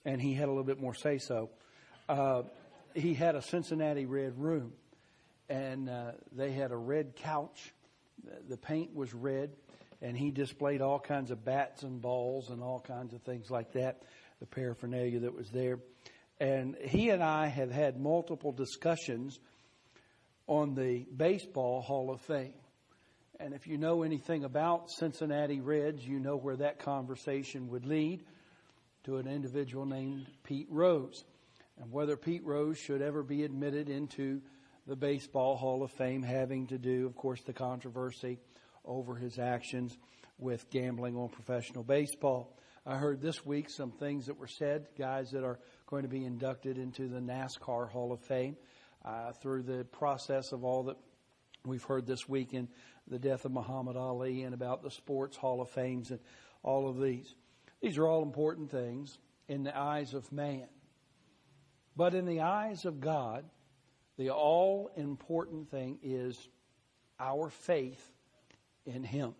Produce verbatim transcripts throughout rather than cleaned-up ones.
and he had a little bit more say-so. Uh, he had a Cincinnati Red room, and uh, they had a red couch. The paint was red, and he displayed all kinds of bats and balls and all kinds of things like that, the paraphernalia that was there. And he and I have had multiple discussions on the Baseball Hall of Fame. And if you know anything about Cincinnati Reds, you know where that conversation would lead, to an individual named Pete Rose, and whether Pete Rose should ever be admitted into the Baseball Hall of Fame, having to do, of course, the controversy over his actions with gambling on professional baseball. I heard this week some things that were said, guys that are going to be inducted into the NASCAR Hall of Fame uh, through the process of all that we've heard this week in the death of Muhammad Ali and about the Sports Hall of Fames and all of these. These are all important things in the eyes of man. But in the eyes of God, the all-important thing is our faith in Him.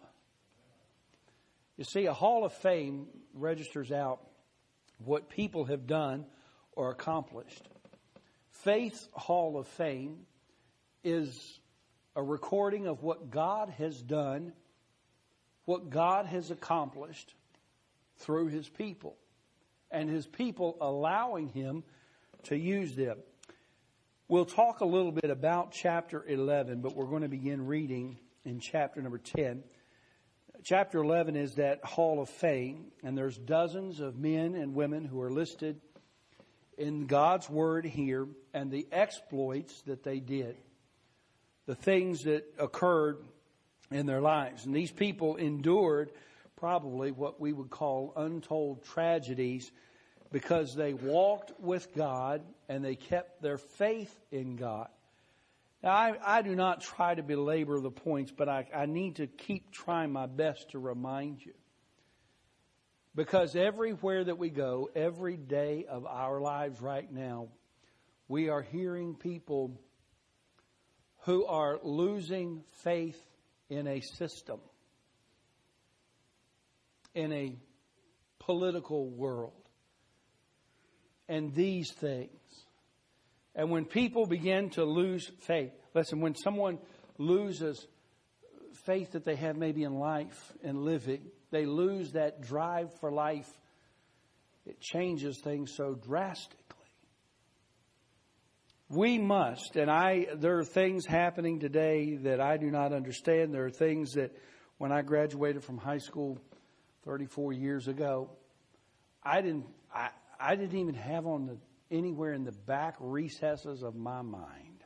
You see, a Hall of Fame registers out what people have done or accomplished. Faith's Hall of Fame is a recording of what God has done, what God has accomplished through His people, and His people allowing Him to use them. We'll talk a little bit about chapter eleven, but we're going to begin reading in chapter number ten. Chapter eleven is that Hall of Fame, and there's dozens of men and women who are listed in God's Word here, and the exploits that they did, the things that occurred in their lives. And these people endured probably what we would call untold tragedies because they walked with God and they kept their faith in God. Now, I, I do not try to belabor the points, but I, I need to keep trying my best to remind you. Because everywhere that we go, every day of our lives right now, we are hearing people who are losing faith in a system, in a political world, and these things. And when people begin to lose faith, listen, when someone loses faith that they have maybe in life and living, they lose that drive for life, it changes things so drastically. We must, and I, there are things happening today that I do not understand. There are things that when I graduated from high school thirty-four years ago, I didn't, I, I didn't even have on the, anywhere in the back recesses of my mind.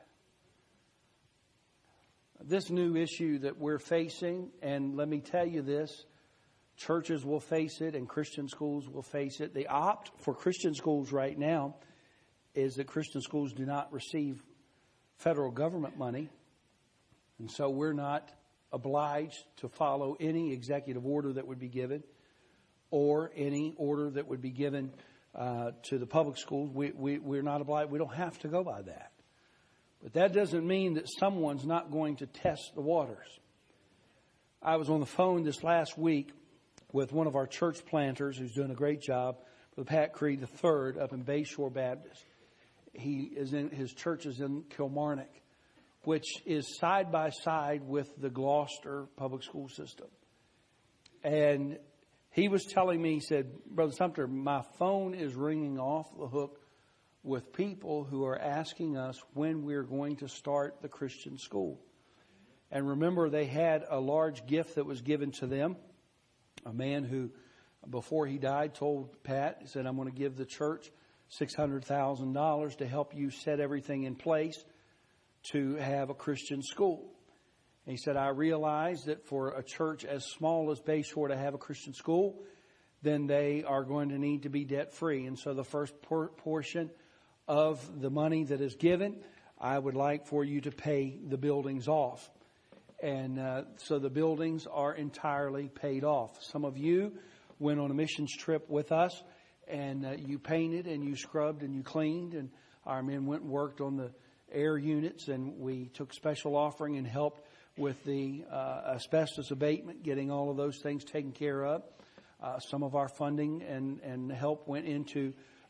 This new issue that we're facing, and let me tell you this, churches will face it and Christian schools will face it. The opt for Christian schools right now is that Christian schools do not receive federal government money. And so we're not obliged to follow any executive order that would be given or any order that would be given uh, to the public schools. We, we, we're not obliged. We don't have to go by that. But that doesn't mean that someone's not going to test the waters. I was on the phone this last week with one of our church planters who's doing a great job, Brother Pat Creed the third up in Bayshore Baptist. He is in, his church is in Kilmarnock, which is side by side with the Gloucester public school system. And he was telling me, he said, Brother Sumter, my phone is ringing off the hook with people who are asking us when we're going to start the Christian school. And remember, they had a large gift that was given to them. A man who, before he died, told Pat, he said, I'm going to give the church six hundred thousand dollars to help you set everything in place to have a Christian school. And he said, I realize that for a church as small as Bayshore to have a Christian school, then they are going to need to be debt-free. And so the first por- portion of the money that is given, I would like for you to pay the buildings off. And uh, so the buildings are entirely paid off. Some of you went on a missions trip with us, and uh, you painted and you scrubbed and you cleaned, and our men went and worked on the air units, and we took special offering and helped with the uh, asbestos abatement, getting all of those things taken care of. Uh, some of our funding and, and help went into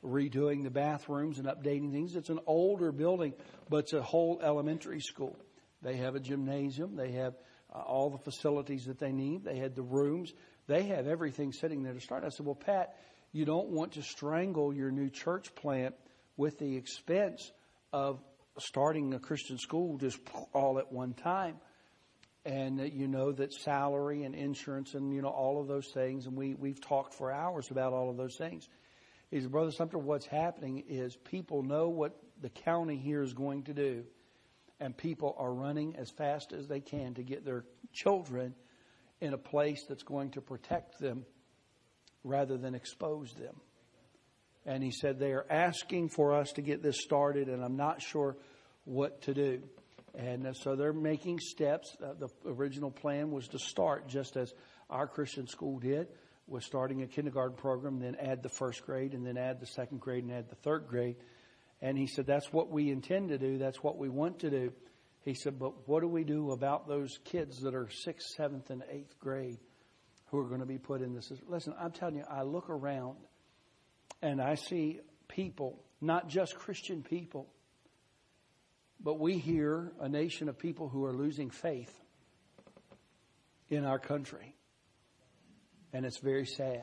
redoing the bathrooms and updating things. It's an older building, but it's a whole elementary school. They have a gymnasium. They have uh, all the facilities that they need. They had the rooms. They have everything sitting there to start. I said, well, Pat, you don't want to strangle your new church plant with the expense of starting a Christian school just all at one time. And uh, you know that salary and insurance and, you know, all of those things. And we, we've talked for hours about all of those things. He said, Brother Sumter, what's happening is people know what the county here is going to do. And people are running as fast as they can to get their children in a place that's going to protect them rather than expose them. And he said they are asking for us to get this started, and I'm not sure what to do. And uh, so they're making steps. Uh, the original plan was to start just as our Christian school did, was starting a kindergarten program, then add the first grade, and then add the second grade, and add the third grade. And he said, that's what we intend to do. That's what we want to do. He said, but what do we do about those kids that are sixth, seventh, and eighth grade who are going to be put in this? Listen, I'm telling you, I look around and I see people, not just Christian people, but we hear a nation of people who are losing faith in our country. And it's very sad.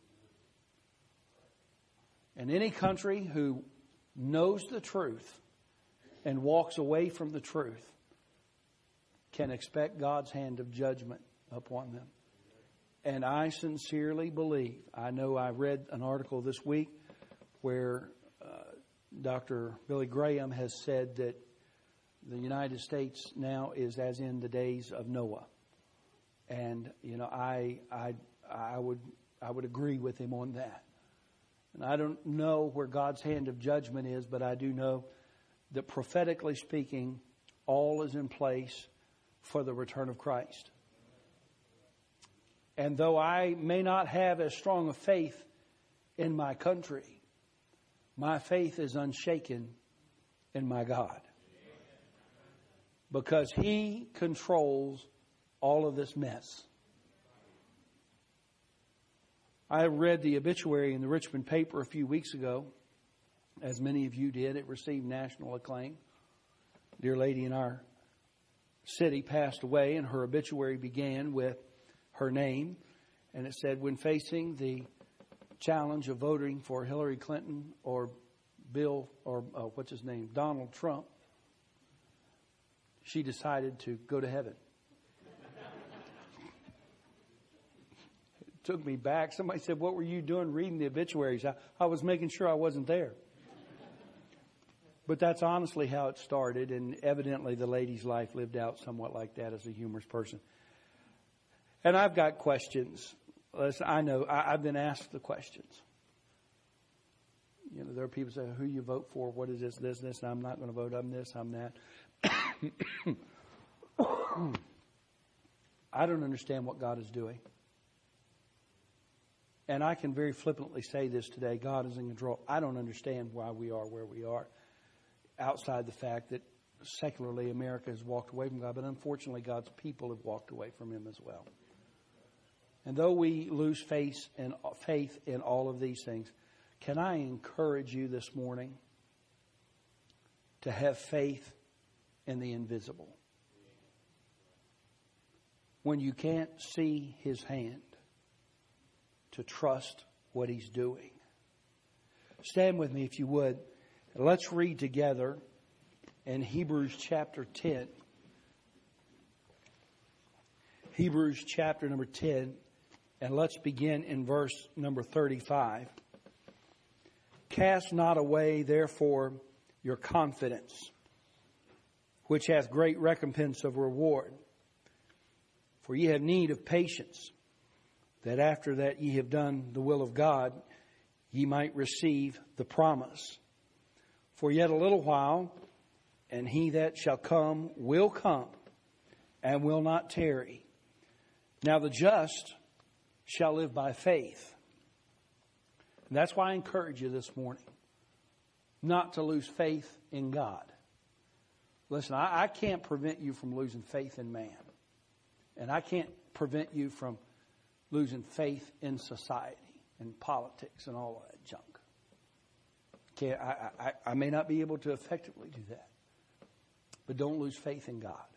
And any country who knows the truth and walks away from the truth can expect God's hand of judgment upon them. And I sincerely believe, I know I read an article this week where uh, Doctor Billy Graham has said that the United States now is as in the days of Noah. And, you know, I I I would I would agree with him on that. And I don't know where God's hand of judgment is, but I do know that prophetically speaking, all is in place for the return of Christ. And though I may not have as strong a faith in my country, my faith is unshaken in my God. Because He controls all of this mess. I read the obituary in the Richmond paper a few weeks ago. As many of you did, it received national acclaim. A dear lady in our city passed away, and her obituary began with her name. And it said, when facing the challenge of voting for Hillary Clinton or Bill, or uh, what's his name, Donald Trump, she decided to go to heaven. It took me back. Somebody said, what were you doing reading the obituaries? I, I was making sure I wasn't there. But that's honestly how it started, and evidently the lady's life lived out somewhat like that as a humorous person. And I've got questions. Listen, I know, I, I've been asked the questions. You know, there are people who say, who you vote for, what is this, this, this, and I'm not going to vote, I'm this, I'm that. I don't understand what God is doing. And I can very flippantly say this today, God is in control. I don't understand why we are where we are, outside the fact that secularly America has walked away from God, but unfortunately God's people have walked away from Him as well. And though we lose faith in, faith in all of these things, can I encourage you this morning to have faith in the invisible? When you can't see His hand, to trust what He's doing. Stand with me if you would. Let's read together in Hebrews chapter ten. Hebrews chapter number ten. And let's begin in verse number thirty-five. Cast not away, therefore, your confidence, which hath great recompense of reward. For ye have need of patience, that after that ye have done the will of God, ye might receive the promise. For yet a little while, and He that shall come will come, and will not tarry. Now the just shall live by faith. And that's why I encourage you this morning not to lose faith in God. Listen, I, I can't prevent you from losing faith in man. And I can't prevent you from losing faith in society and politics and all of that junk. Can't, I, I, I may not be able to effectively do that. But don't lose faith in God.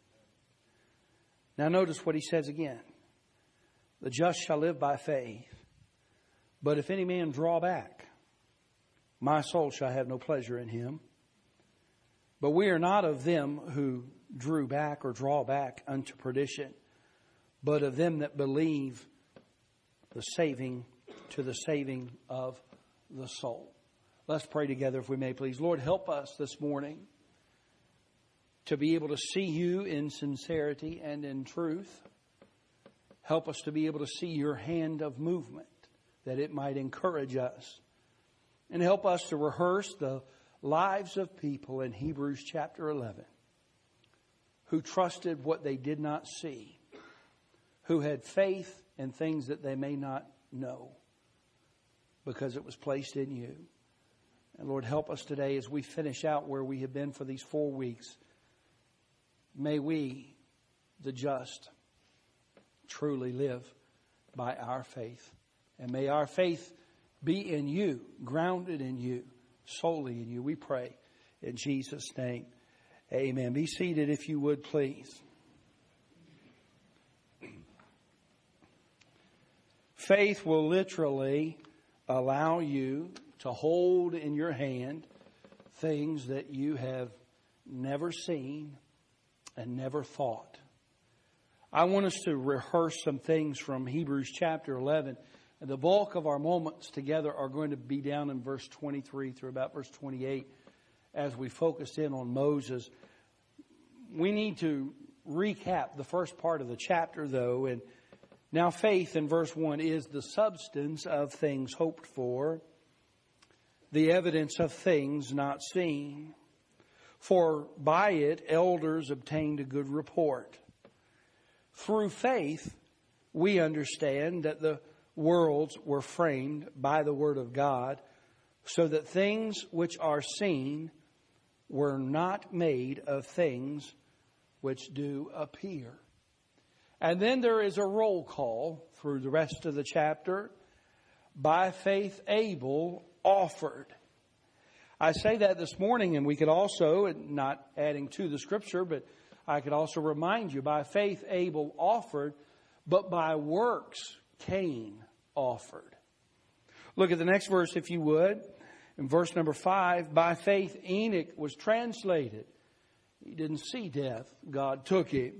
Now notice what he says again. The just shall live by faith. But if any man draw back, my soul shall have no pleasure in him. But we are not of them who drew back or draw back unto perdition, but of them that believe the saving to the saving of the soul. Let's pray together if we may, please. Lord, help us this morning to be able to see you in sincerity and in truth. Help us to be able to see your hand of movement, that it might encourage us. And help us to rehearse the lives of people in Hebrews chapter eleven who trusted what they did not see, who had faith in things that they may not know because it was placed in you. And Lord, help us today as we finish out where we have been for these four weeks. May we, the just, truly live by our faith. And may our faith be in you, grounded in you, solely in you. We pray in Jesus' name. Amen. Be seated if you would, please. Faith will literally allow you to hold in your hand things that you have never seen and never thought. I want us to rehearse some things from Hebrews chapter eleven. And the bulk of our moments together are going to be down in verse twenty-three through about verse twenty-eight as we focus in on Moses. We need to recap the first part of the chapter, though. And now faith in verse one is the substance of things hoped for, the evidence of things not seen. For by it elders obtained a good report. Through faith, we understand that the worlds were framed by the word of God, so that things which are seen were not made of things which do appear. And then there is a roll call through the rest of the chapter. By faith Abel offered. I say that this morning, and we could also, not adding to the scripture, but I could also remind you, by faith Abel offered, but by works Cain offered. Look at the next verse, if you would. In verse number five, by faith Enoch was translated. He didn't see death. God took him.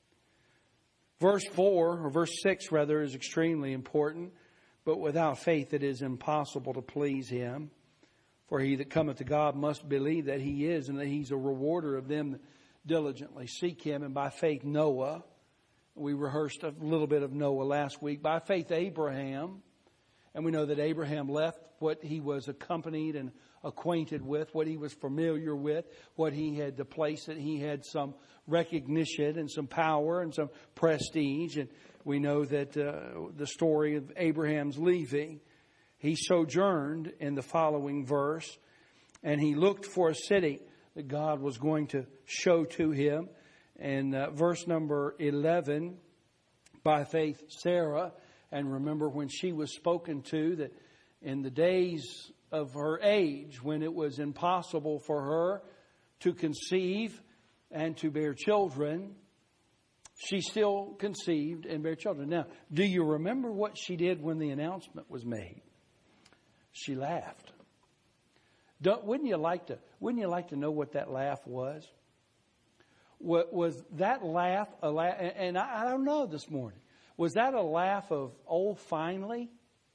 Verse four, or verse six rather, is extremely important. But without faith it is impossible to please him. For he that cometh to God must believe that he is, and that he's a rewarder of them that diligently seek him. And by faith Noah, we rehearsed a little bit of Noah last week. By faith Abraham, and we know that Abraham left what he was accompanied and acquainted with, what he was familiar with, what he had, the place that he had some recognition and some power and some prestige. And we know that uh, the story of Abraham's leaving, he sojourned in the following verse, and he looked for a city that God was going to show to him. And uh, verse number eleven, by faith Sarah, and remember when she was spoken to, that in the days of her age, when it was impossible for her to conceive and to bear children, she still conceived and bare children. Now, do you remember what she did when the announcement was made? She laughed. Don't, wouldn't you like to? Wouldn't you like to know what that laugh was? What was that laugh? A laugh, and I, I don't know this morning. Was that a laugh of, oh, finally?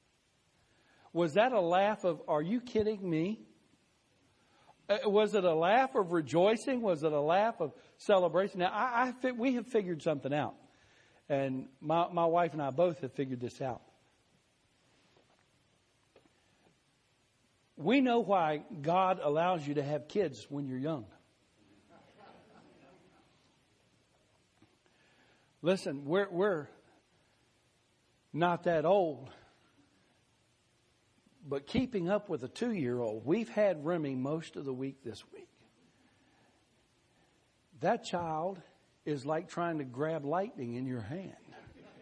Was that a laugh of, are you kidding me? Uh, was it a laugh of rejoicing? Was it a laugh of celebration? Now, I, I we have figured something out. And my, my wife and I both have figured this out. We know why God allows you to have kids when you're young. Listen, we're, we're not that old. But keeping up with a two-year-old, we've had Remy most of the week this week. That child is like trying to grab lightning in your hand.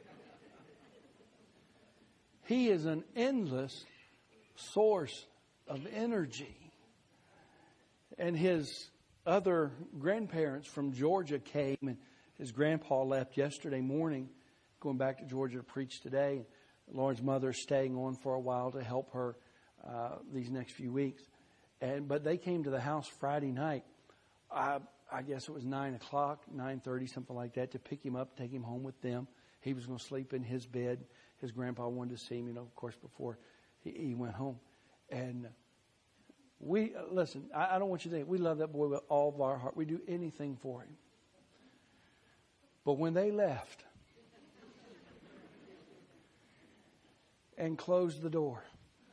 He is an endless source of energy. And his other grandparents from Georgia came, and his grandpa left yesterday morning, going back to Georgia to preach today. Lauren's mother is staying on for a while to help her uh, these next few weeks. And but they came to the house Friday night. I, I guess it was nine o'clock, nine thirty, something like that, to pick him up, take him home with them. He was going to sleep in his bed. His grandpa wanted to see him, you know, of course, before he, he went home. And we, uh, listen, I, I don't want you to think, we love that boy with all of our heart. We do anything for him. But when they left and closed the door,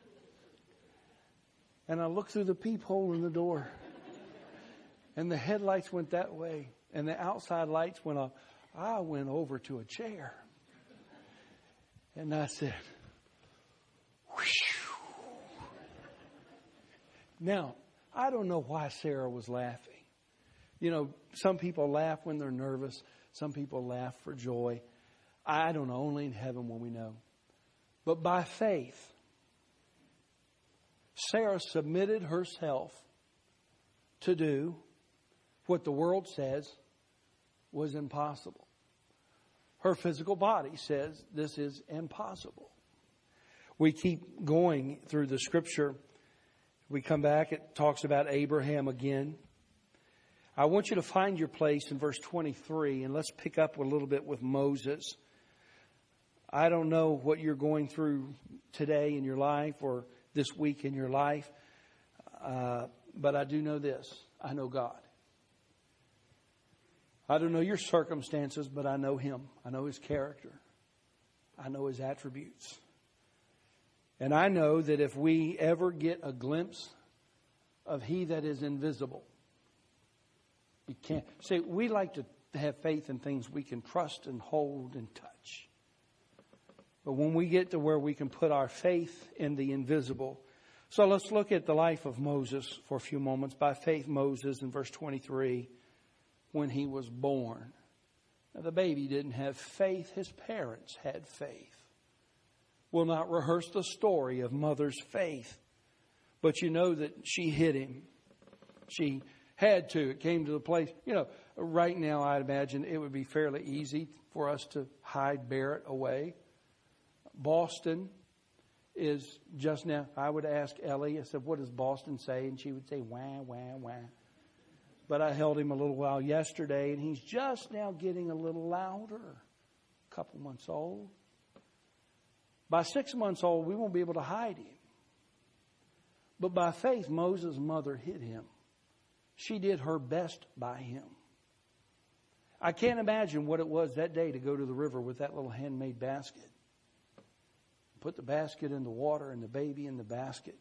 and I looked through the peephole in the door, and the headlights went that way, and the outside lights went off, I went over to a chair. And I said, whew. Now, I don't know why Sarah was laughing. You know, some people laugh when they're nervous. Some people laugh for joy. I don't know. Only in heaven will we know. But by faith, Sarah submitted herself to do what the world says was impossible. Her physical body says this is impossible. We keep going through the scripture. We come back, it talks about Abraham again. I want you to find your place in verse twenty-three, and let's pick up a little bit with Moses. I don't know what you're going through today in your life or this week in your life, uh, but I do know this. I know God. I don't know your circumstances, but I know Him. I know His character. I know His attributes. And I know that if we ever get a glimpse of He that is invisible, we can't. See, we like to have faith in things we can trust and hold and touch. But when we get to where we can put our faith in the invisible. So let's look at the life of Moses for a few moments. By faith, Moses, in verse twenty-three, when he was born. Now, the baby didn't have faith. His parents had faith. We'll not rehearse the story of mother's faith. But you know that she hid him. She had to. It came to the place. You know, right now I'd imagine it would be fairly easy for us to hide Barrett away. Boston is just now. I would ask Ellie, I said, what does Boston say? And she would say, wah, wah, wah. But I held him a little while yesterday, and he's just now getting a little louder. A couple months old. By six months old, we won't be able to hide him. But by faith, Moses' mother hid him. She did her best by him. I can't imagine what it was that day to go to the river with that little handmade basket. Put the basket in the water and the baby in the basket.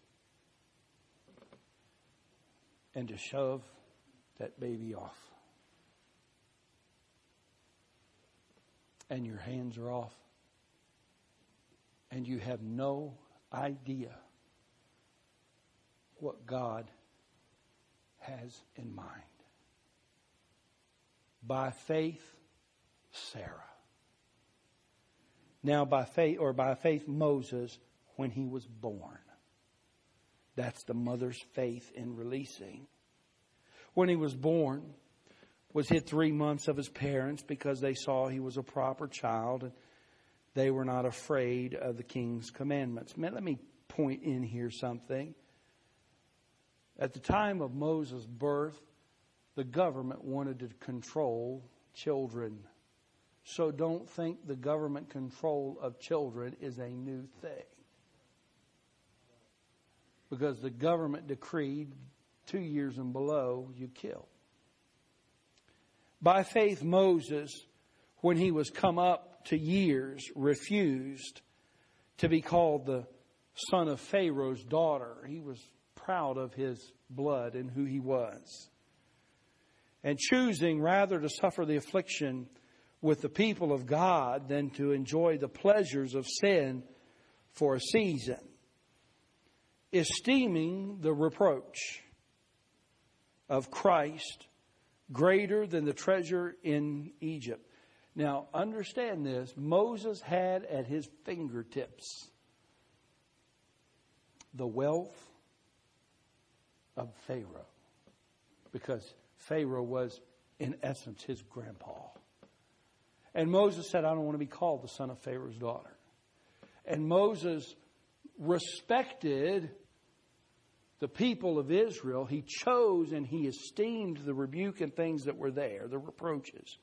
And to shove that baby off. And your hands are off. And you have no idea what God has in mind. By faith, Sarah. Now by faith, or by faith, Moses, when he was born. That's the mother's faith in releasing. When he was born, was hid three months of his parents because they saw he was a proper child and they were not afraid of the king's commandments. Man, let me point in here something. At the time of Moses' birth, the government wanted to control children. So don't think the government control of children is a new thing. Because the government decreed two years and below, you kill. By faith, Moses, when he was come up to years, refused to be called the son of Pharaoh's daughter. He was proud of his blood and who he was. And choosing rather to suffer the affliction with the people of God than to enjoy the pleasures of sin for a season. Esteeming the reproach of Christ greater than the treasure in Egypt. Now, understand this. Moses had at his fingertips the wealth, the riches, the honor, the power, the glory, the of Pharaoh. Because Pharaoh was, in essence, his grandpa. And Moses said, I don't want to be called the son of Pharaoh's daughter. And Moses respected the people of Israel. He chose and he esteemed the rebuke and things that were there, the reproaches.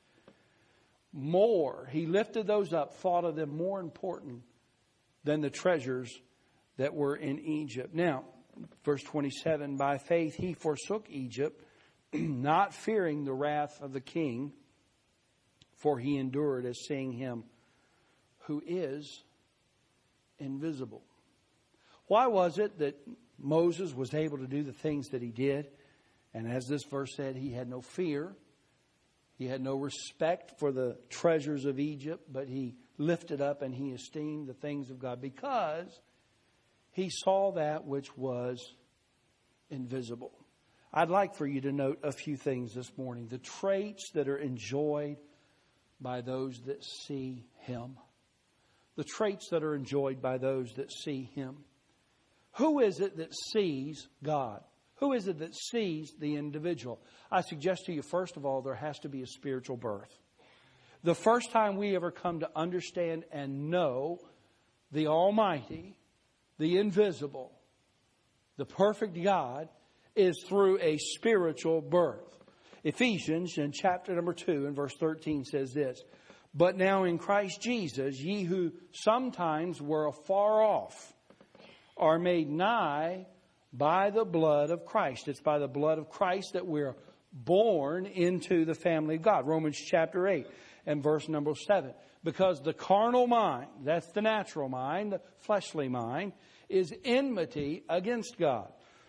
More, he lifted those up, thought of them more important than the treasures that were in Egypt. Now, verse twenty-seven, by faith he forsook Egypt, not fearing the wrath of the king, for he endured as seeing him who is invisible. Why was it that Moses was able to do the things that he did? And as this verse said, he had no fear. He had no respect for the treasures of Egypt, but he lifted up and he esteemed the things of God because he saw that which was invisible. I'd like for you to note a few things this morning. The traits that are enjoyed by those that see him. The traits that are enjoyed by those that see him. Who is it that sees God? Who is it that sees the individual? I suggest to you, first of all, there has to be a spiritual birth. The first time we ever come to understand and know the Almighty, the invisible, the perfect God, is through a spiritual birth. Ephesians in chapter number two and verse thirteen says this, but now in Christ Jesus, ye who sometimes were afar off are made nigh by the blood of Christ. It's by the blood of Christ that we're born into the family of God. Romans chapter eight and verse number seven. Because the carnal mind, that's the natural mind, the fleshly mind, is enmity against God.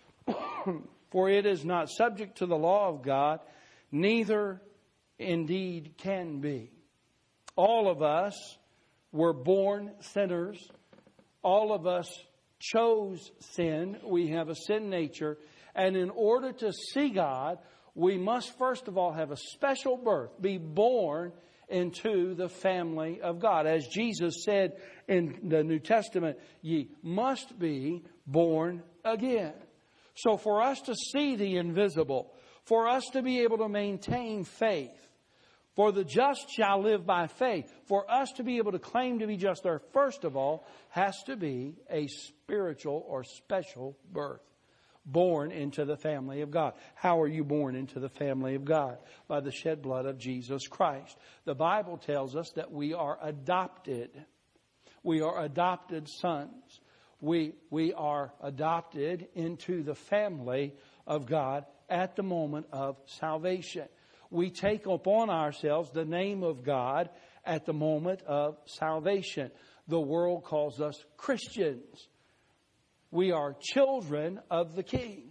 For it is not subject to the law of God, neither indeed can be. All of us were born sinners. All of us chose sin. We have a sin nature. And in order to see God, we must first of all have a special birth, be born into the family of God. As Jesus said in the New Testament, ye must be born again. So for us to see the invisible, for us to be able to maintain faith, for the just shall live by faith, for us to be able to claim to be just there, first of all, has to be a spiritual or special birth. Born into the family of God. How are you born into the family of God? By the shed blood of Jesus Christ. The Bible tells us that we are adopted. We are adopted sons. We, we are adopted into the family of God at the moment of salvation. We take upon ourselves the name of God at the moment of salvation. The world calls us Christians. We are children of the King.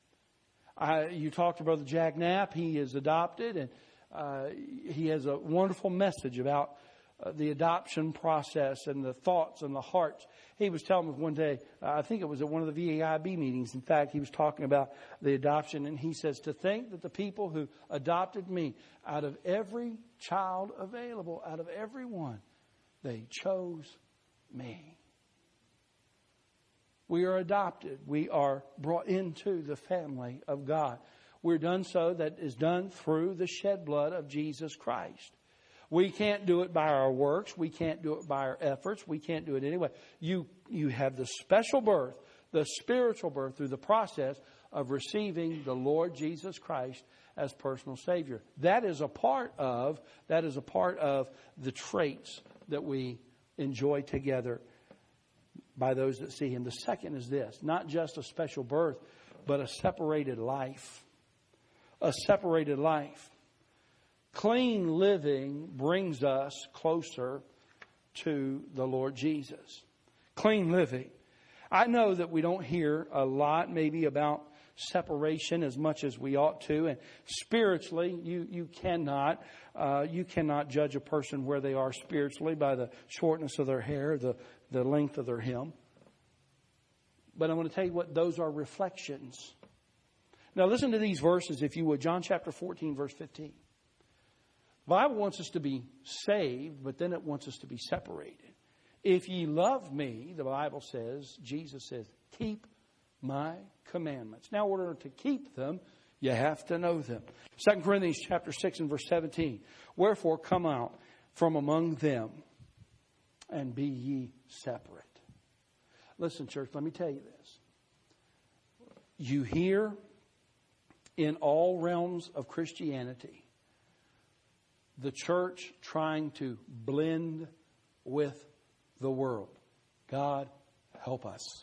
I, you talk to Brother Jack Knapp. He is adopted, and uh, he has a wonderful message about uh, the adoption process and the thoughts and the hearts. He was telling me one day, uh, I think it was at one of the V A I B meetings. In fact, he was talking about the adoption, and he says, to think that the people who adopted me, out of every child available, out of every one, they chose me. We are adopted. We are brought into the family of God. We're done so, that is done through the shed blood of Jesus Christ. We can't do it by our works. We can't do it by our efforts. We can't do it anyway. You, you have the special birth, the spiritual birth, through the process of receiving the Lord Jesus Christ as personal Savior. That is a part of, that is a part of the traits that we enjoy together by those that see Him. The second is this, not just a special birth, but a separated life. A separated life. Clean living brings us closer to the Lord Jesus. Clean living. I know that we don't hear a lot maybe about separation as much as we ought to. And spiritually, you, you cannot uh, you cannot judge a person where they are spiritually by the shortness of their hair, the, the length of their hem. But I want to tell you what those are reflections. Now listen to these verses, if you would. John chapter fourteen, verse fifteen. The Bible wants us to be saved, but then it wants us to be separated. If ye love me, the Bible says, Jesus says, keep my commandments. Now, in order to keep them, you have to know them. Second Corinthians chapter six and verse seventeen. Wherefore come out from among them and be ye separate. Listen, church, let me tell you this. You hear in all realms of Christianity the church trying to blend with the world. God, help us.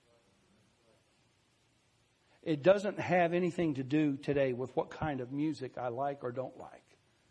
It doesn't have anything to do today with what kind of music I like or don't like.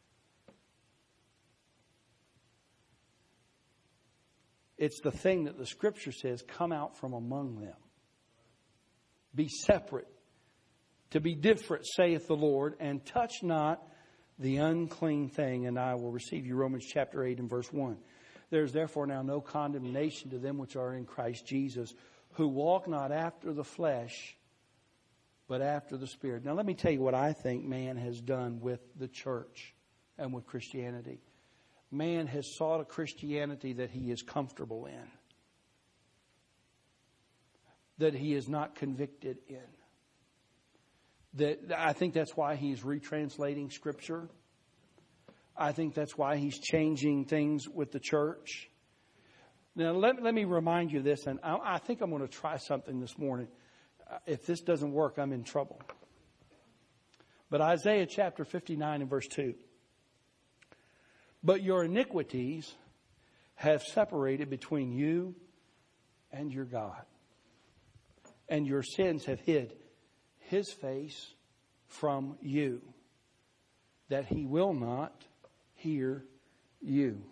It's the thing that the Scripture says, come out from among them. Be separate. To be different, saith the Lord, and touch not the unclean thing, and I will receive you. Romans chapter eight and verse one. There is therefore now no condemnation to them which are in Christ Jesus, who walk not after the flesh, but after the Spirit. Now let me tell you what I think man has done with the church and with Christianity. Man has sought a Christianity that he is comfortable in, that he is not convicted in. That I think that's why he's retranslating Scripture. I think that's why he's changing things with the church. Now, let, let me remind you of this, and I, I think I'm going to try something this morning. If this doesn't work, I'm in trouble. But Isaiah chapter fifty-nine and verse two. But your iniquities have separated between you and your God, and your sins have hid His face from you, that He will not hear you.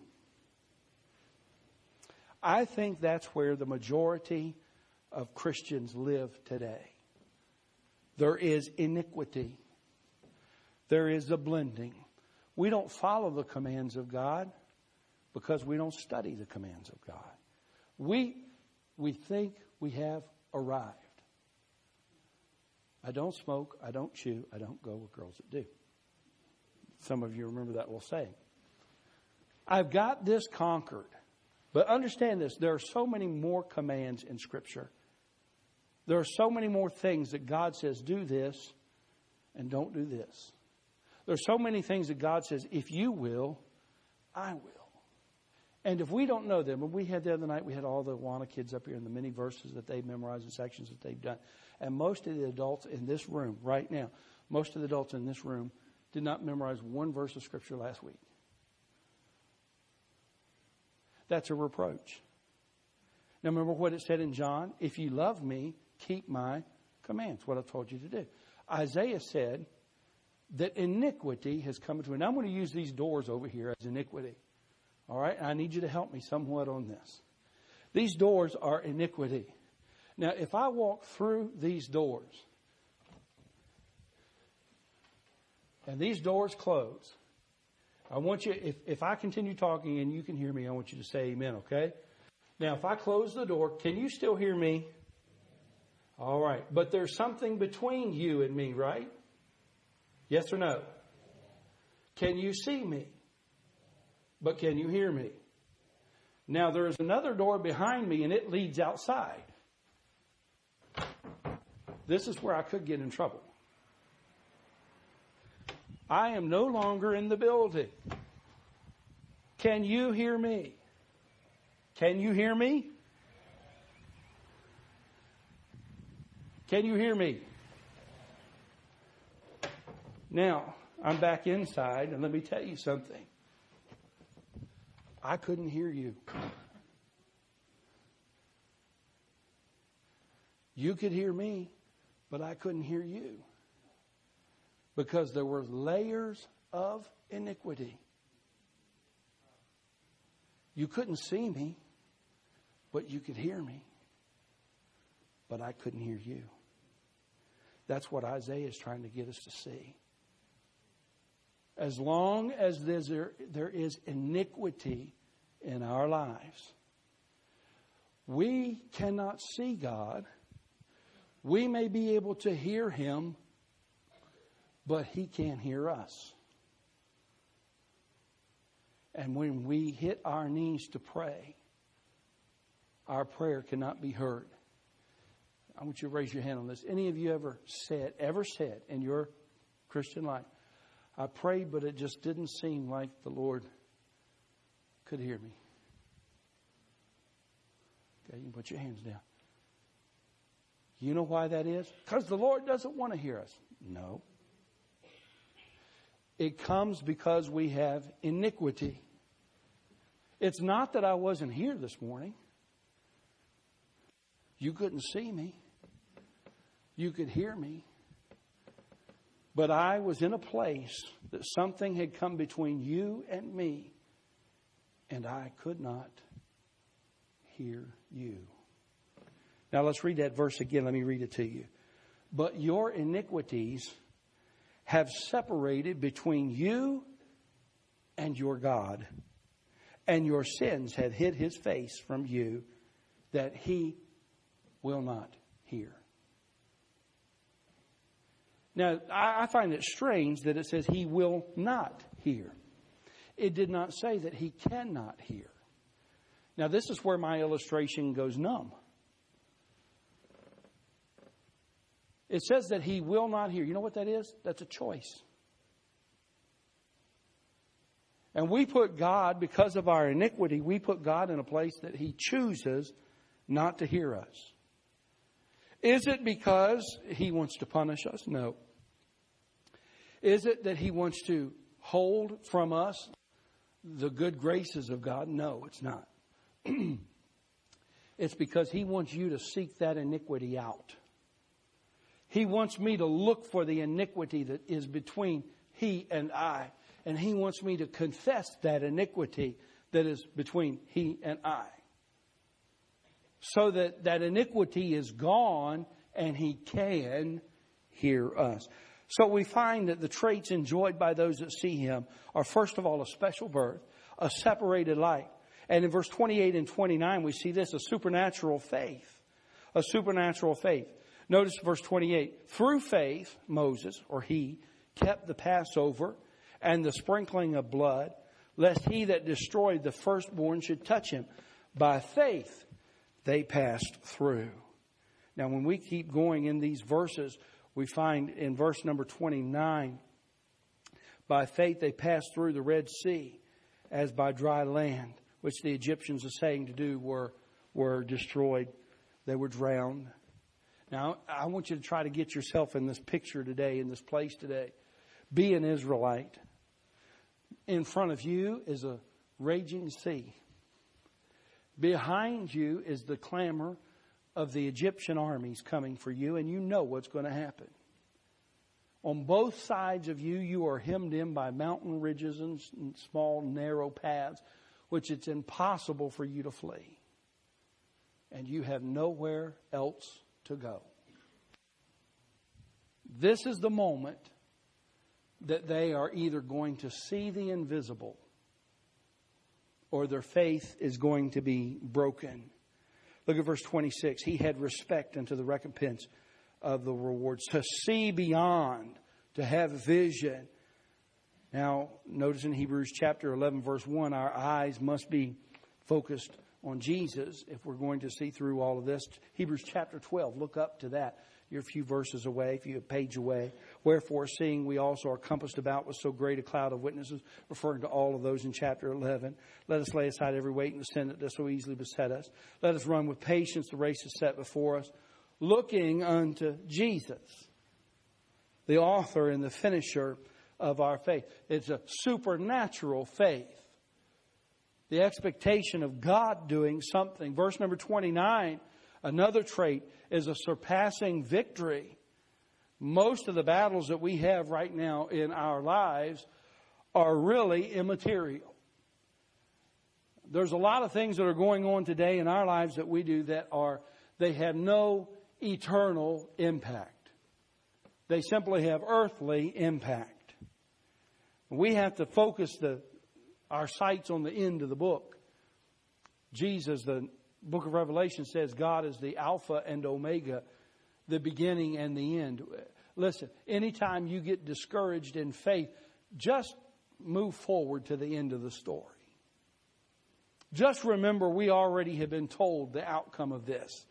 I think that's where the majority of Christians live today. There is iniquity. There is a blending. We don't follow the commands of God because we don't study the commands of God. We, we think we have arrived. I don't smoke, I don't chew, I don't go with girls that do. Some of you remember that little saying. I've got this conquered. But understand this, there are so many more commands in Scripture. There are so many more things that God says, do this and don't do this. There are so many things that God says, if you will, I will. And if we don't know them, when we had the other night, we had all the Awana kids up here and the many verses that they've memorized and sections that they've done. And most of the adults in this room right now, most of the adults in this room did not memorize one verse of Scripture last week. That's a reproach. Now remember what it said in John? If you love me, keep my commands. What I told you to do. Isaiah said that iniquity has come into it. Now I'm going to use these doors over here as iniquity. All right? I need you to help me somewhat on this. These doors are iniquity. Now if I walk through these doors and these doors close, I want you, if, if I continue talking and you can hear me, I want you to say amen, okay? Now, if I close the door, can you still hear me? All right. But there's something between you and me, right? Yes or no? Can you see me? But can you hear me? Now, there is another door behind me and it leads outside. This is where I could get in trouble. I am no longer in the building. Can you hear me? Can you hear me? Can you hear me? Now, I'm back inside, and let me tell you something. I couldn't hear you. You could hear me, but I couldn't hear you. Because there were layers of iniquity. You couldn't see me, but you could hear me. But I couldn't hear you. That's what Isaiah is trying to get us to see. As long as there, there is iniquity in our lives, we cannot see God. We may be able to hear Him, but He can't hear us. And when we hit our knees to pray, our prayer cannot be heard. I want you to raise your hand on this. Any of you ever said, ever said in your Christian life, I prayed, but it just didn't seem like the Lord could hear me? Okay, you can put your hands down. You know why that is? Because the Lord doesn't want to hear us. No. It comes because we have iniquity. It's not that I wasn't here this morning. You couldn't see me. You could hear me. But I was in a place that something had come between you and me, and I could not hear you. Now let's read that verse again. Let me read it to you. But your iniquities have separated between you and your God, and your sins have hid his face from you, that he will not hear. Now, I find it strange that it says he will not hear. It did not say that he cannot hear. Now, this is where my illustration goes numb. It says that he will not hear. You know what that is? That's a choice. And we put God, because of our iniquity, we put God in a place that he chooses not to hear us. Is it because he wants to punish us? No. Is it that he wants to hold from us the good graces of God? No, it's not. It's because he wants you to seek that iniquity out. He wants me to look for the iniquity that is between he and I. And he wants me to confess that iniquity that is between he and I. So that that iniquity is gone and he can hear us. So we find that the traits enjoyed by those that see him are, first of all, a special birth, a separated life. And in verse twenty-eight and twenty-nine, we see this, a supernatural faith. A supernatural faith. Notice verse twenty-eight. Through faith, Moses, or he, kept the Passover and the sprinkling of blood, lest he that destroyed the firstborn should touch him. By faith, they passed through. Now, when we keep going in these verses, we find in verse number twenty-nine, by faith they passed through the Red Sea as by dry land, which the Egyptians are saying to do were, were destroyed. They were drowned. Now, I want you to try to get yourself in this picture today, in this place today. Be an Israelite. In front of you is a raging sea. Behind you is the clamor of the Egyptian armies coming for you, and you know what's going to happen. On both sides of you, you are hemmed in by mountain ridges and small, narrow paths, which it's impossible for you to flee. And you have nowhere else to go. This is the moment that they are either going to see the invisible or their faith is going to be broken. Look at verse twenty-six. He had respect unto the recompense of the rewards. To see beyond, to have vision. Now, notice in Hebrews chapter eleven, verse one, our eyes must be focused on Jesus if we're going to see through all of this. Hebrews chapter twelve, look up to that. You're a few verses away, a few page away. Wherefore, seeing we also are compassed about with so great a cloud of witnesses, referring to all of those in chapter eleven. Let us lay aside every weight and the sin that does so easily beset us. Let us run with patience the race is set before us, looking unto Jesus, the author and the finisher of our faith. It's a supernatural faith. The expectation of God doing something. Verse number twenty-nine, another trait is a surpassing victory. Most of the battles that we have right now in our lives are really immaterial. There's a lot of things that are going on today in our lives that we do that are, they have no eternal impact. They simply have earthly impact. We have to focus the our sights on the end of the book. Jesus, the book of Revelation says God is the Alpha and Omega, the beginning and the end. Listen, anytime you get discouraged in faith, just move forward to the end of the story. Just remember, we already have been told the outcome of this.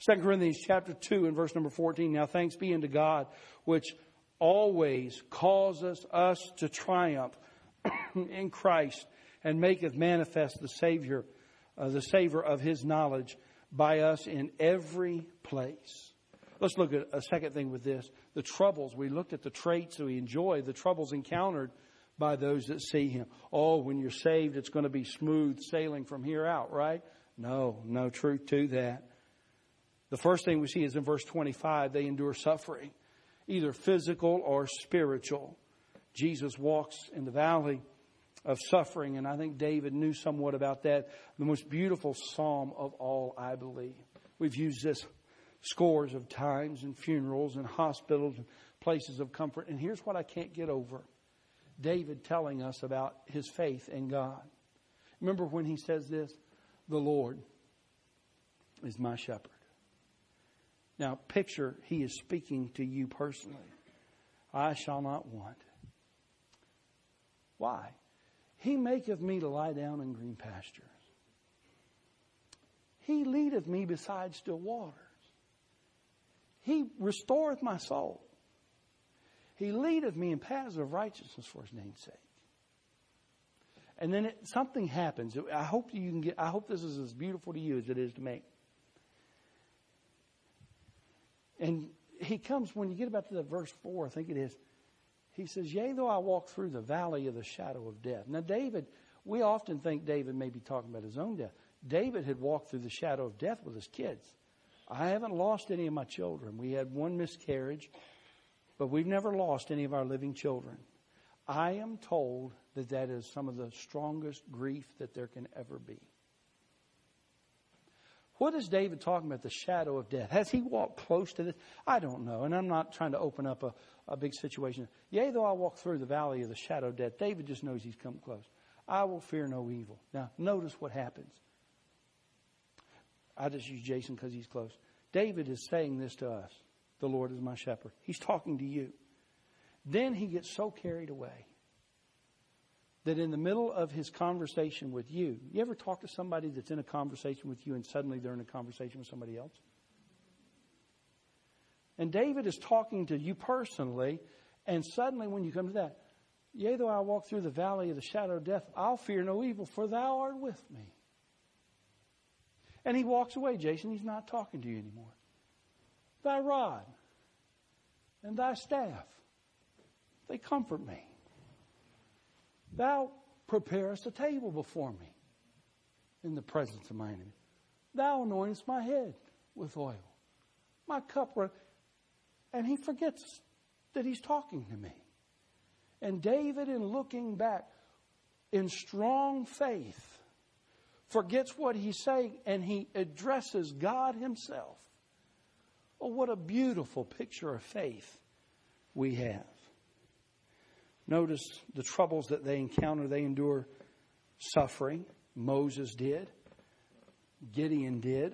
Second Corinthians chapter two and verse number fourteen. Now thanks be unto God, which always causes us to triumph in Christ, and maketh manifest the Savior, uh, the savor of His knowledge by us in every place. Let's look at a second thing with this. The troubles. We looked at the traits that we enjoy, the troubles encountered by those that see Him. Oh, when you're saved, it's going to be smooth sailing from here out, right? No, no truth to that. The first thing we see is in verse twenty-five, they endure suffering, either physical or spiritual. Jesus walks in the valley of suffering, and I think David knew somewhat about that. The most beautiful psalm of all, I believe. We've used this scores of times in funerals and hospitals and places of comfort. And here's what I can't get over. David telling us about his faith in God. Remember when he says this? The Lord is my shepherd. Now picture he is speaking to you personally. I shall not want. Why? He maketh me to lie down in green pastures. He leadeth me beside still waters. He restoreth my soul. He leadeth me in paths of righteousness for His name's sake. And then it, something happens. I hope you can get. I hope this is as beautiful to you as it is to me. And he comes when you get about to the verse four, I think it is. He says, "Yea, though I walk through the valley of the shadow of death." Now, David, we often think David may be talking about his own death. David had walked through the shadow of death with his kids. I haven't lost any of my children. We had one miscarriage, but we've never lost any of our living children. I am told that that is some of the strongest grief that there can ever be. What is David talking about? The shadow of death. Has he walked close to this? I don't know. And I'm not trying to open up a, a big situation. Yea, though I walk through the valley of the shadow of death. David just knows he's come close. I will fear no evil. Now, notice what happens. I just use Jason because he's close. David is saying this to us. The Lord is my shepherd. He's talking to you. Then he gets so carried away that in the middle of his conversation with you, you ever talk to somebody that's in a conversation with you and suddenly they're in a conversation with somebody else? And David is talking to you personally, and suddenly when you come to that, yea, though I walk through the valley of the shadow of death, I'll fear no evil, for thou art with me. And he walks away, Jason. He's not talking to you anymore. Thy rod and thy staff, they comfort me. Thou preparest a table before me in the presence of my enemy. Thou anointest my head with oil. My cup runneth. And he forgets that he's talking to me. And David, in looking back in strong faith, forgets what he's saying, and he addresses God Himself. Oh, what a beautiful picture of faith we have. Notice the troubles that they encounter. They endure suffering. Moses did. Gideon did.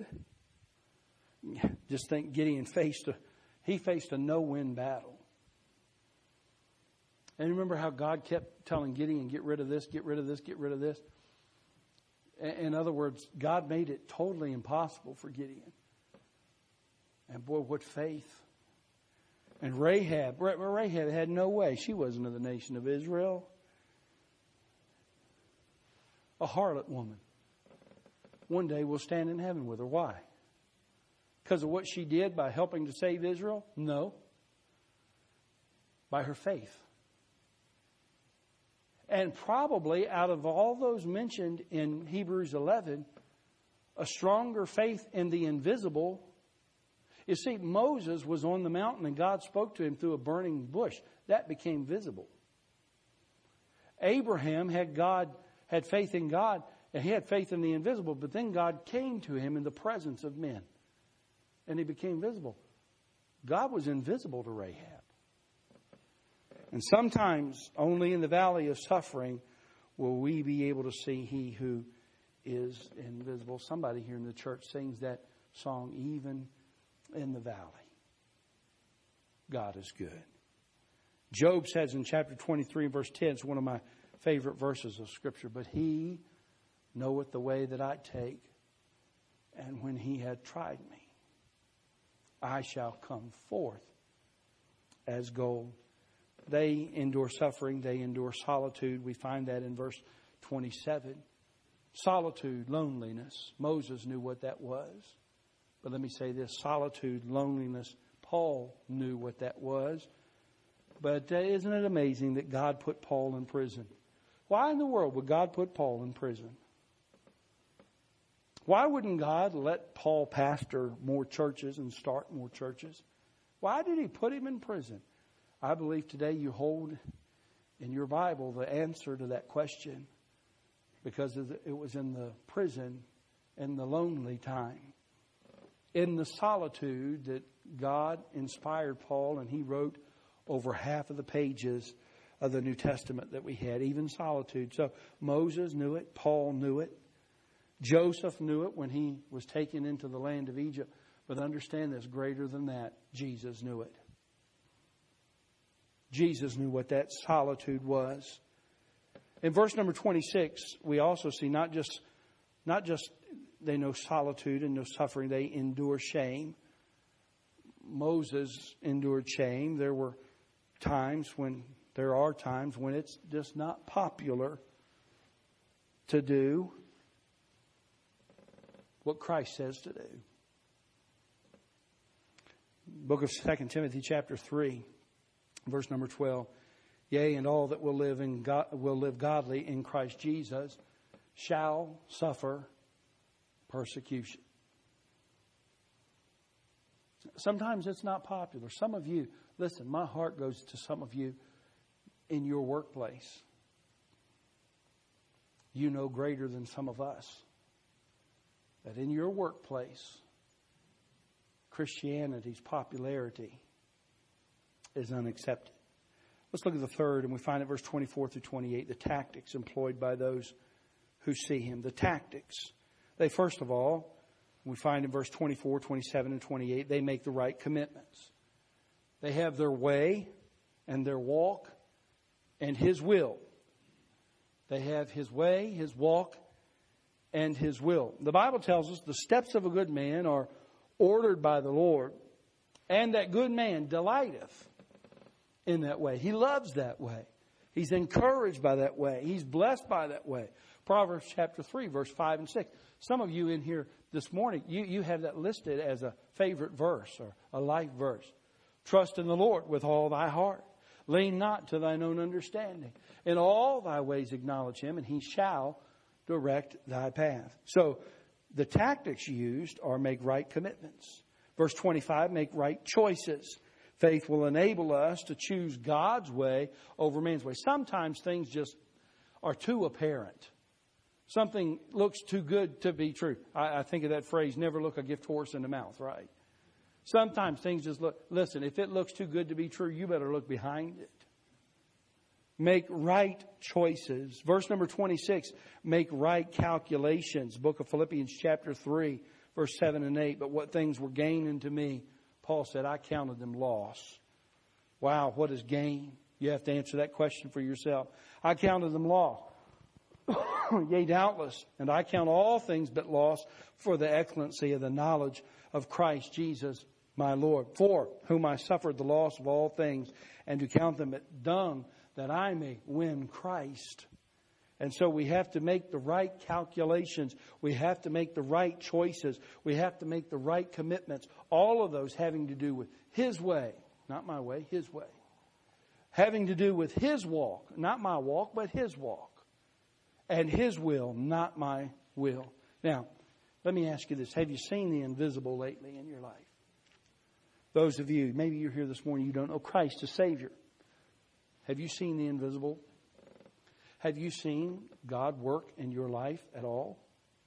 Just think Gideon faced a, he faced a no-win battle. And remember how God kept telling Gideon, get rid of this, get rid of this, get rid of this. In other words, God made it totally impossible for Gideon. And boy, what faith. And Rahab, Rahab had no way. She wasn't of the nation of Israel. A harlot woman. One day we'll stand in heaven with her. Why? Because of what she did by helping to save Israel? No. By her faith. And probably out of all those mentioned in Hebrews eleven, a stronger faith in the invisible. You see, Moses was on the mountain and God spoke to him through a burning bush. That became visible. Abraham had God, had faith in God, and he had faith in the invisible, but then God came to him in the presence of men. And he became visible. God was invisible to Rahab. And sometimes only in the valley of suffering will we be able to see He who is invisible. Somebody here in the church sings that song, even in the valley. God is good. Job says in chapter twenty-three, verse ten, it's one of my favorite verses of Scripture, but He knoweth the way that I take, and when He had tried me, I shall come forth as gold. They endure suffering. They endure solitude. We find that in verse twenty-seven. Solitude, loneliness. Moses knew what that was. But let me say this. Solitude, loneliness. Paul knew what that was. But uh, isn't it amazing that God put Paul in prison? Why in the world would God put Paul in prison? Why wouldn't God let Paul pastor more churches and start more churches? Why did he put him in prison? I believe today you hold in your Bible the answer to that question, because it was in the prison, in the lonely time, in the solitude that God inspired Paul, and he wrote over half of the pages of the New Testament that we had, even solitude. So Moses knew it. Paul knew it. Joseph knew it when he was taken into the land of Egypt. But understand this, greater than that, Jesus knew it. Jesus knew what that solitude was. In verse number twenty-six, we also see not just, not just they know solitude and know suffering, they endure shame. Moses endured shame. There were times when, there are times when it's just not popular to do what Christ says to do. Book of Second Timothy chapter three, verse number twelve. Yea, and all that will live in God, will live godly in Christ Jesus shall suffer persecution. Sometimes it's not popular. Some of you, listen, my heart goes to some of you in your workplace. You know greater than some of us that in your workplace, Christianity's popularity is unaccepted. Let's look at the third, and we find in verse twenty-four through twenty-eight, the tactics employed by those who see him. The tactics. They, first of all, we find in verse twenty-four, twenty-seven, and twenty-eight, they make the right commitments. They have their way and their walk and his will. They have his way, his walk, and his will. The Bible tells us the steps of a good man are ordered by the Lord, and that good man delighteth in that way. He loves that way. He's encouraged by that way. He's blessed by that way. Proverbs chapter three, verse five and six. Some of you in here this morning, you, you have that listed as a favorite verse or a life verse. Trust in the Lord with all thy heart. Lean not to thine own understanding. In all thy ways acknowledge him, and he shall direct thy path. So the tactics used are make right commitments. Verse twenty-five, make right choices. Faith will enable us to choose God's way over man's way. Sometimes things just are too apparent. Something looks too good to be true. I, I think of that phrase, never look a gift horse in the mouth, right? Sometimes things just look, listen, if it looks too good to be true, you better look behind it. Make right choices. Verse number twenty-six, make right calculations. Book of Philippians chapter three, verse seven and eight. But what things were gain unto me, Paul said, I counted them loss. Wow, what is gain? You have to answer that question for yourself. I counted them loss. Yea, doubtless. And I count all things but loss for the excellency of the knowledge of Christ Jesus my Lord, for whom I suffered the loss of all things, and to count them at dung, that I may win Christ. And so we have to make the right calculations. We have to make the right choices. We have to make the right commitments. All of those having to do with his way, not my way, his way. Having to do with his walk, not my walk, but his walk. And his will, not my will. Now, let me ask you this. Have you seen the invisible lately in your life? Those of you, maybe you're here this morning, you don't know Christ as Savior. Have you seen the invisible? Have you seen God work in your life at all?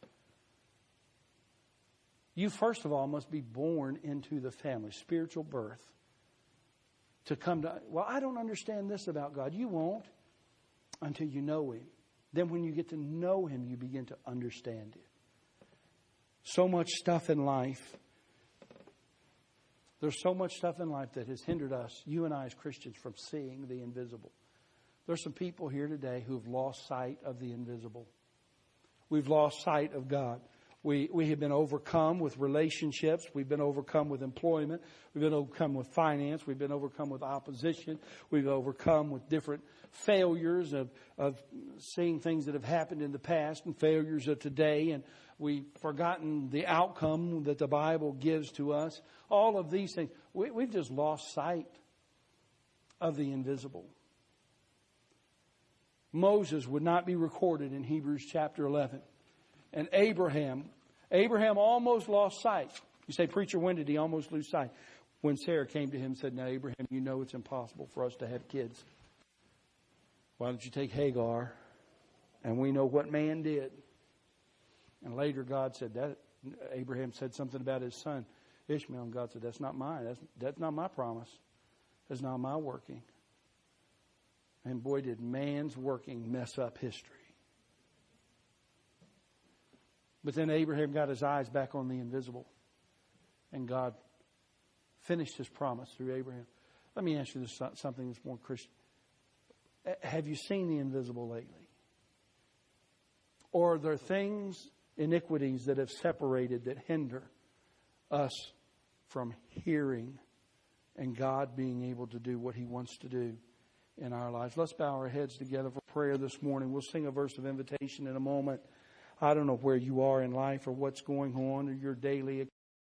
You, first of all, must be born into the family, spiritual birth. To come to, well, I don't understand this about God. You won't until you know him. Then when you get to know him, you begin to understand it. So much stuff in life. There's so much stuff in life that has hindered us, you and I as Christians, from seeing the invisible. There's some people here today who have lost sight of the invisible. We've lost sight of God. We, we have been overcome with relationships. We've been overcome with employment. We've been overcome with finance. We've been overcome with opposition. We've overcome with different failures of, of seeing things that have happened in the past and failures of today. And we've forgotten the outcome that the Bible gives to us. All of these things. We, we've just lost sight of the invisible. Moses would not be recorded in Hebrews chapter eleven. And Abraham, Abraham almost lost sight. You say, preacher, when did he almost lose sight? When Sarah came to him and said, now, Abraham, you know it's impossible for us to have kids. Why don't you take Hagar? And we know what man did. And later God said that. Abraham said something about his son, Ishmael. And God said, that's not mine. That's, that's not my promise. That's not my working. And boy, did man's working mess up history. But then Abraham got his eyes back on the invisible. And God finished His promise through Abraham. Let me ask you this, something that's more Christian. Have you seen the invisible lately? Or are there things, iniquities that have separated, that hinder us from hearing and God being able to do what He wants to do in our lives? Let's bow our heads together for prayer this morning. We'll sing a verse of invitation in a moment. I don't know where you are in life or what's going on or your daily